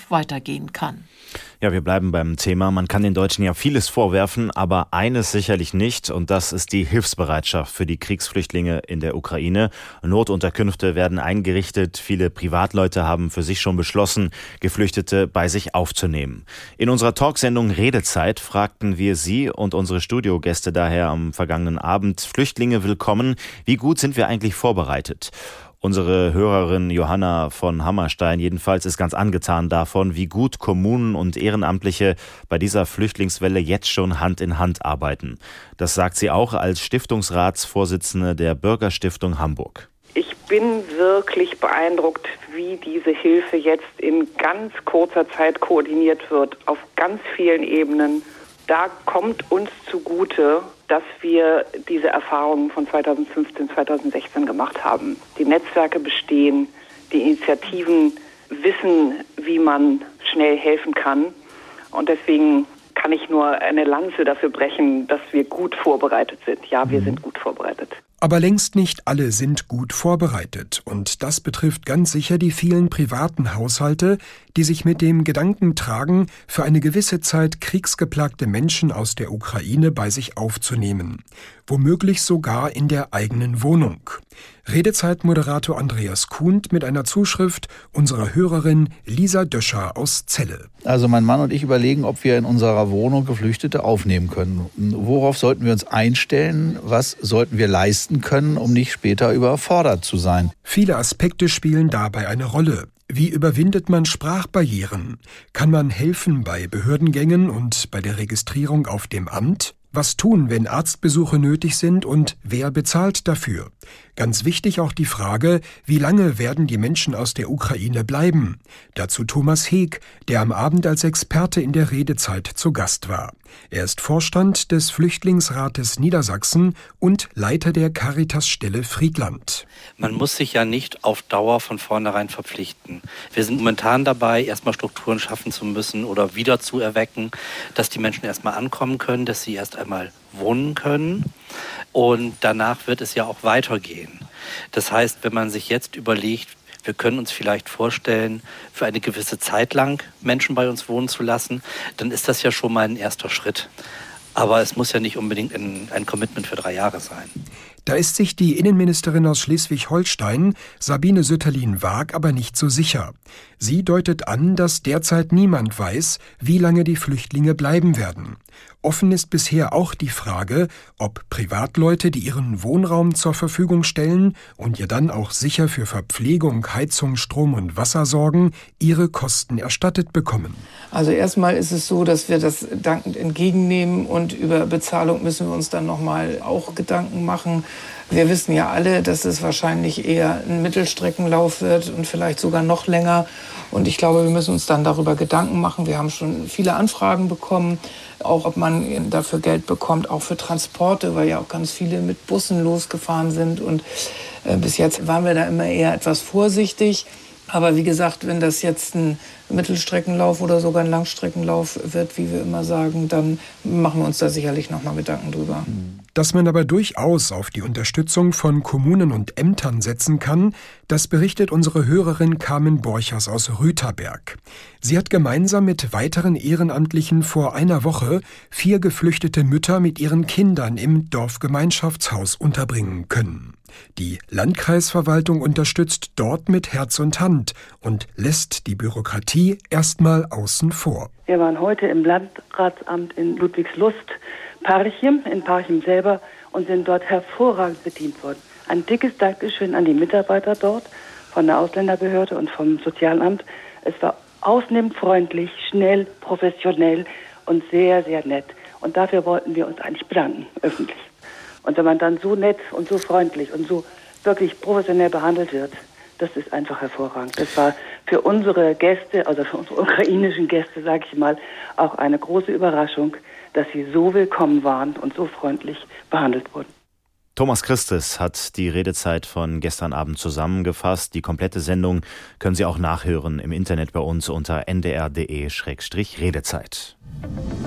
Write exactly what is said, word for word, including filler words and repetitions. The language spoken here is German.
weitergehen kann. Ja, wir bleiben beim Thema. Man kann den Deutschen ja vieles vorwerfen, aber eines sicherlich nicht, und das ist die Hilfsbereitschaft für die Kriegsflüchtlinge in der Ukraine. Notunterkünfte werden eingerichtet. Viele Privatleute haben für sich schon beschlossen, Geflüchtete bei sich aufzunehmen. In unserer Talksendung Redezeit fragten wir Sie und unsere Studiogäste daher am vergangenen Abend: Flüchtlinge willkommen. Wie gut sind wir eigentlich vorbereitet? Unsere Hörerin Johanna von Hammerstein jedenfalls ist ganz angetan davon, wie gut Kommunen und Ehrenamtliche bei dieser Flüchtlingswelle jetzt schon Hand in Hand arbeiten. Das sagt sie auch als Stiftungsratsvorsitzende der Bürgerstiftung Hamburg. Ich bin wirklich beeindruckt, wie diese Hilfe jetzt in ganz kurzer Zeit koordiniert wird, auf ganz vielen Ebenen. Da kommt uns zugute, dass wir diese Erfahrungen von zweitausendfünfzehn, zweitausendsechzehn gemacht haben. Die Netzwerke bestehen, die Initiativen wissen, wie man schnell helfen kann. Und deswegen kann ich nur eine Lanze dafür brechen, dass wir gut vorbereitet sind. Ja, wir sind gut vorbereitet. Aber längst nicht alle sind gut vorbereitet. Und das betrifft ganz sicher die vielen privaten Haushalte, die sich mit dem Gedanken tragen, für eine gewisse Zeit kriegsgeplagte Menschen aus der Ukraine bei sich aufzunehmen. Womöglich sogar in der eigenen Wohnung. Redezeit-Moderator Andreas Kuhnt mit einer Zuschrift unserer Hörerin Lisa Döscher aus Celle. Also mein Mann und ich überlegen, ob wir in unserer Wohnung Geflüchtete aufnehmen können. Worauf sollten wir uns einstellen? Was sollten wir leisten können, um nicht später überfordert zu sein? Viele Aspekte spielen dabei eine Rolle. Wie überwindet man Sprachbarrieren? Kann man helfen bei Behördengängen und bei der Registrierung auf dem Amt? Was tun, wenn Arztbesuche nötig sind, und wer bezahlt dafür? Ganz wichtig auch die Frage, wie lange werden die Menschen aus der Ukraine bleiben? Dazu Thomas Heek, der am Abend als Experte in der Redezeit zu Gast war. Er ist Vorstand des Flüchtlingsrates Niedersachsen und Leiter der Caritas-Stelle Friedland. Man muss sich ja nicht auf Dauer von vornherein verpflichten. Wir sind momentan dabei, erstmal Strukturen schaffen zu müssen oder wieder zu erwecken, dass die Menschen erstmal ankommen können, dass sie erst einmal wohnen können. Und danach wird es ja auch weitergehen. Das heißt, wenn man sich jetzt überlegt, wir können uns vielleicht vorstellen, für eine gewisse Zeit lang Menschen bei uns wohnen zu lassen, dann ist das ja schon mal ein erster Schritt. Aber es muss ja nicht unbedingt ein, ein Commitment für drei Jahre sein. Da ist sich die Innenministerin aus Schleswig-Holstein, Sabine Sütterlin-Waag, aber nicht so sicher. Sie deutet an, dass derzeit niemand weiß, wie lange die Flüchtlinge bleiben werden. Offen ist bisher auch die Frage, ob Privatleute, die ihren Wohnraum zur Verfügung stellen und ihr dann auch sicher für Verpflegung, Heizung, Strom und Wasser sorgen, ihre Kosten erstattet bekommen. Also erstmal ist es so, dass wir das dankend entgegennehmen, und über Bezahlung müssen wir uns dann nochmal auch Gedanken machen. Wir wissen ja alle, dass es wahrscheinlich eher ein Mittelstreckenlauf wird und vielleicht sogar noch länger. Und ich glaube, wir müssen uns dann darüber Gedanken machen. Wir haben schon viele Anfragen bekommen, auch ob man dafür Geld bekommt, auch für Transporte, weil ja auch ganz viele mit Bussen losgefahren sind. Und äh, bis jetzt waren wir da immer eher etwas vorsichtig. Aber wie gesagt, wenn das jetzt ein Mittelstreckenlauf oder sogar ein Langstreckenlauf wird, wie wir immer sagen, dann machen wir uns da sicherlich nochmal Gedanken drüber. Dass man aber durchaus auf die Unterstützung von Kommunen und Ämtern setzen kann, das berichtet unsere Hörerin Carmen Borchers aus Rüterberg. Sie hat gemeinsam mit weiteren Ehrenamtlichen vor einer Woche vier geflüchtete Mütter mit ihren Kindern im Dorfgemeinschaftshaus unterbringen können. Die Landkreisverwaltung unterstützt dort mit Herz und Hand und lässt die Bürokratie erstmal außen vor. Wir waren heute im Landratsamt in Ludwigslust, Parchim, in Parchim selber, und sind dort hervorragend bedient worden. Ein dickes Dankeschön an die Mitarbeiter dort von der Ausländerbehörde und vom Sozialamt. Es war ausnehmend freundlich, schnell, professionell und sehr, sehr nett. Und dafür wollten wir uns eigentlich bedanken, öffentlich. Und wenn man dann so nett und so freundlich und so wirklich professionell behandelt wird, das ist einfach hervorragend. Das war für unsere Gäste, also für unsere ukrainischen Gäste, sage ich mal, auch eine große Überraschung, dass sie so willkommen waren und so freundlich behandelt wurden. Thomas Christes hat die Redezeit von gestern Abend zusammengefasst. Die komplette Sendung können Sie auch nachhören im Internet bei uns unter n d r punkt d e slash redezeit.